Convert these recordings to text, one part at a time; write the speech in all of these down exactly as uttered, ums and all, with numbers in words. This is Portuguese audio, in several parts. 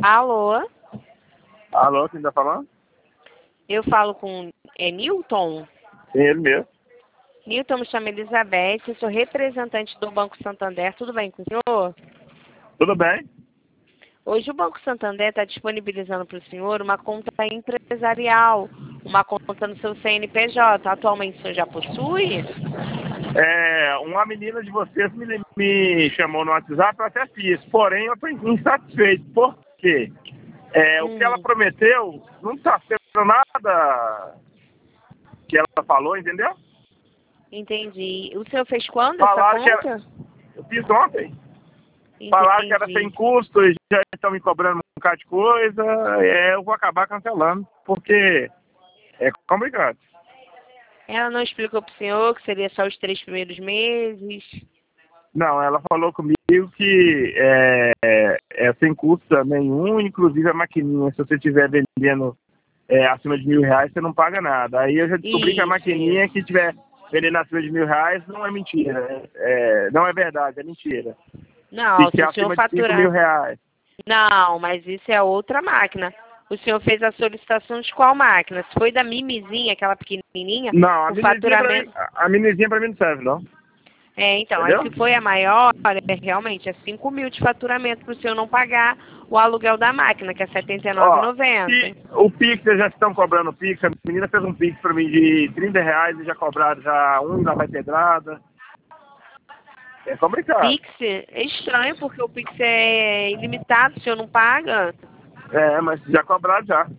Alô? Alô, quem tá falando? Eu falo com... É Newton? Sim, ele mesmo. Newton, me chamo Elizabeth, eu sou representante do Banco Santander. Tudo bem com o senhor? Tudo bem? Hoje o Banco Santander está disponibilizando para o senhor uma conta empresarial, uma conta no seu C N P J. Atualmente o senhor já possui? É, uma menina de vocês me, me chamou no WhatsApp, eu até fiz. Porém, eu estou insatisfeito. Por quê? É, Hum. O que ela prometeu não está sendo nada que ela falou, entendeu? Entendi. O senhor fez quando Falaram essa que conta? era... Eu fiz ontem. Entendi. Falaram que era sem custo, e já estão me cobrando um bocado de coisa. É, eu vou acabar cancelando, porque é complicado. Ela não explicou para o senhor que seria só os três primeiros meses? Não, ela falou comigo que é, é sem custo nenhum, inclusive a maquininha, se você estiver vendendo é, acima de mil reais, você não paga nada. Aí eu já descobri Isso, que a maquininha isso. que estiver vendendo acima de mil reais não é mentira. É, não é verdade, é mentira. Não, Tem que se é o senhor acima de cinco mil faturar... reais. Não, mas isso é outra máquina. O senhor fez a solicitação de qual máquina? Se foi da Mimizinha, aquela pequenininha, Não, a o minizinha pra mim, faturamento... a minizinha pra mim não serve, não. É, então, aí Entendeu? se foi a maior, é, realmente é cinco mil de faturamento para o senhor não pagar o aluguel da máquina, que é setenta e nove Ó, reais e noventa e centavos. o Pix, eles já estão cobrando o Pix. A menina fez um Pix pra mim de trinta reais e já cobraram já um, já vai pedrada. É complicado. Pix é estranho, porque o Pix é ilimitado, o senhor não paga. É, mas já cobraram já.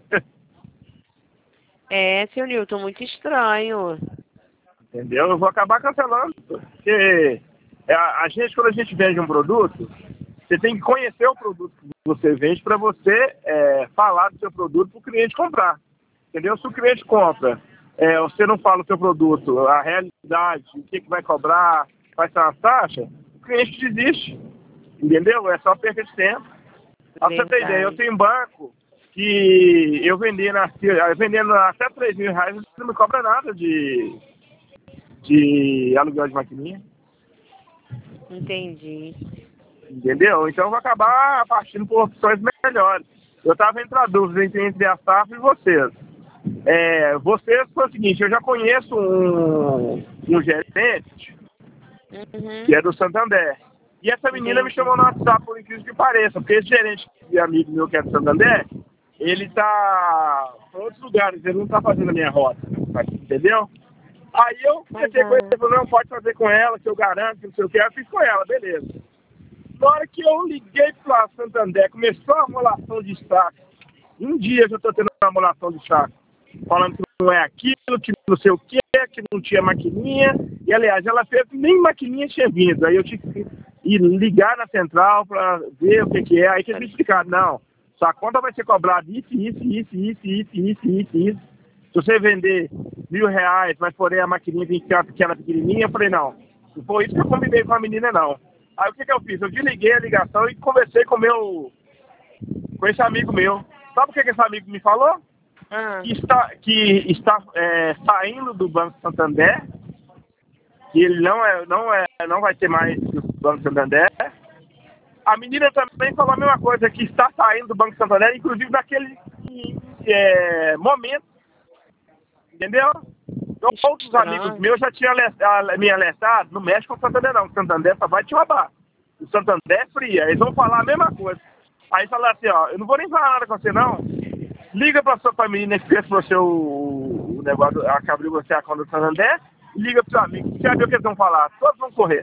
É, seu Newton, muito estranho. Entendeu? Eu vou acabar cancelando. Porque é, a, a gente, quando a gente vende um produto, você tem que conhecer o produto que você vende para você é, falar do seu produto para o cliente comprar. Entendeu? Se o cliente compra, é, você não fala o seu produto, a realidade, o que, que vai cobrar, quais são as taxas, o cliente desiste. Entendeu? É só perda de tempo. Pra você ter ideia, eu Verdade. tenho um banco que eu vendendo, vendendo até três mil reais, não me cobra nada de, de aluguel de maquininha. Entendi. Entendeu? Então eu vou acabar partindo por opções melhores. Eu estava entre a dúvida entre, entre a Safra e vocês. É, vocês foi o seguinte, eu já conheço um, um gerente Uhum. que é do Santander. E essa menina me Entendi. chamou no WhatsApp, por incrível que pareça, porque esse gerente de amigo meu que é do Santander, ele tá em outros lugares, ele não tá fazendo a minha rota, entendeu? Aí eu Mas, comecei com ele, ah, ele falou, não, pode fazer com ela, que eu garanto, que não sei o que, eu fiz com ela, beleza. Na hora que eu liguei para Santander, começou a amolação de saco. Um dia eu já estou tendo uma amolação de saco. Falando que não é aquilo, que não sei o que, que não tinha maquininha. E, aliás, ela fez nem maquininha tinha vindo. Aí eu tive que ir ligar na central para ver o que, que é. Aí que eles me explicaram, não, sua conta vai ser cobrada isso, isso, isso, isso, isso, isso, isso, isso. Se você vender mil reais, mas porém a maquininha tem que ser uma pequena, pequenininha, eu falei, não, não foi isso que eu combinei com a menina, não. Aí o que, que eu fiz? Eu desliguei a ligação e conversei com meu, com esse amigo meu. Sabe o que, que esse amigo me falou? ah, Que está, que está é, saindo do Banco Santander, que ele não, é, não, é, não vai ter mais do Banco Santander. A menina também falou a mesma coisa, que está saindo do Banco Santander, inclusive naquele é, momento. Entendeu? Então, outros amigos estranho. meus já tinham me alertado, não mexe com o Santander não, o Santander só vai te roubar. O Santander é fria, eles vão falar a mesma coisa. Aí falaram assim, ó, eu não vou nem falar nada com você não, liga pra sua família que fez pra você o, o negócio, que abriu você a conta do Santander, e liga pro seu amigo, você já viu o que eles vão falar, todos vão correr.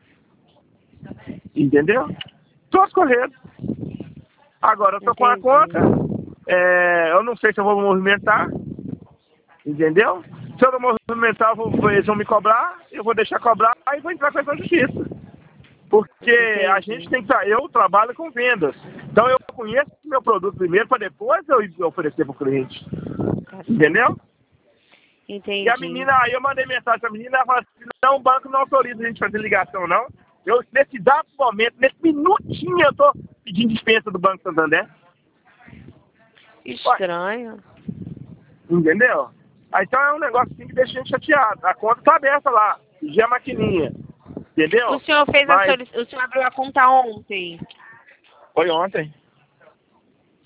Entendeu? Todos correndo. Agora eu tô com a Entendi. conta, é, eu não sei se eu vou me movimentar, entendeu? Se eu não movimentar, eu vou, eles vão me cobrar, eu vou deixar cobrar e vou entrar com a justiça. Porque Entendi. a gente tem que estar, eu trabalho com vendas. Então eu conheço o meu produto primeiro para depois eu oferecer para o cliente. Tá certo. Entendeu? Entendi. E a menina, aí eu mandei mensagem para a menina, ela falou assim, não, o banco não autoriza a gente fazer ligação, não. Eu, nesse dado momento, nesse minutinho, eu tô pedindo dispensa do Banco Santander. Estranho. Entendeu? Aí, então é um negócio assim que deixa a gente chateado. A conta tá aberta lá, já a maquininha. Entendeu? O senhor fez Mas a solic... O senhor abriu a conta ontem. foi ontem.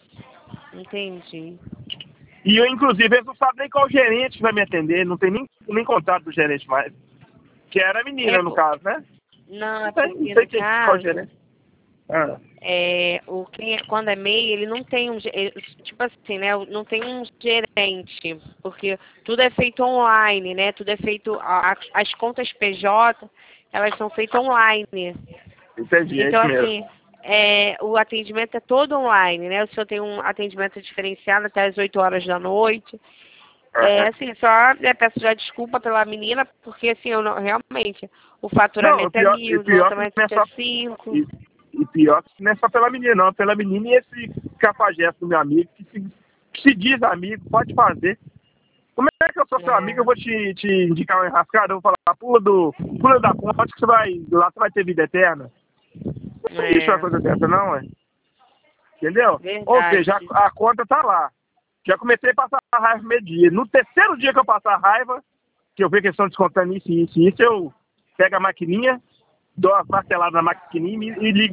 Entendi. E eu, inclusive, eles não sabem nem qual gerente que vai me atender, não tem nem, nem contato do gerente mais. Que era a menina, É, no pô. caso, né? Não, é Não sei, porque não sei no quem, qual caso, gerente. Ah. é, o, quem é, quando é M E I, ele não tem um, ge- ele- tipo assim, né, não tem um gerente, porque tudo é feito online, né, tudo é feito, a- a- as contas P J, elas são feitas online. Entendi, é Então, isso mesmo. assim, é, o atendimento é todo online, né, o senhor tem um atendimento diferenciado até as oito horas da noite. É, Aham. assim, só né, peço já desculpa pela menina, porque, assim, eu não, realmente, o Não, o faturamento é pior, e mil, do pior outro que não é é só. cinco. E, e pior que não é só pela menina, não. Pela menina e esse cafajeste do meu amigo, que se, que se diz amigo, pode fazer. Como é que eu sou seu amigo, eu vou te, te indicar um enrascado, eu vou falar, pula, do, pula da ponte que você vai. Lá você vai ter vida eterna. Não existe uma É, coisa dessa, não, é? Entendeu? Ou seja, verdade. a, a conta tá lá. Já comecei a passar a raiva no meio dia. No terceiro dia que eu passar a raiva, que eu vejo que eles estão descontando isso, isso e isso, eu pego a maquininha, dou uma martelada na maquininha e, me- e ligo